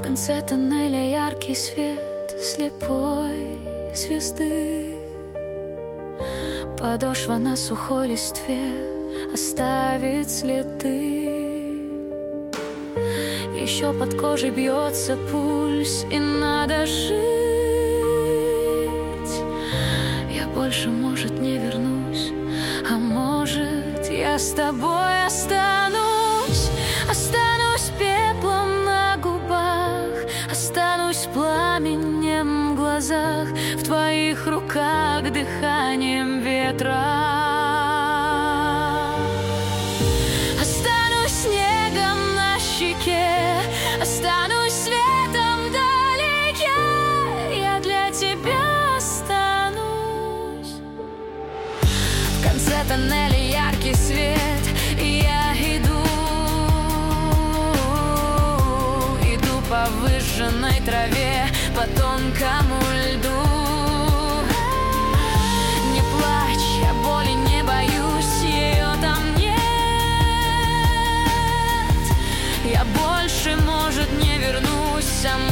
конце тоннеля яркий свет слепой звезды. Подошва на сухой листве оставит следы. Еще под кожей бьется пульс, и надо жить. Я больше, может, не вернусь, а может, я с тобой останусь. Останусь пеплом на губах, останусь пламенем в глазах, в твоих руках дыханием ветра. Останусь снегом на щеке, останусь светом вдалеке. Я для тебя останусь. В конце тоннеля яркий свет, и я иду по выжженной траве, по тонкому льду. Не плачь, я боли не боюсь, ее там нет. Я больше, может, не вернусь, а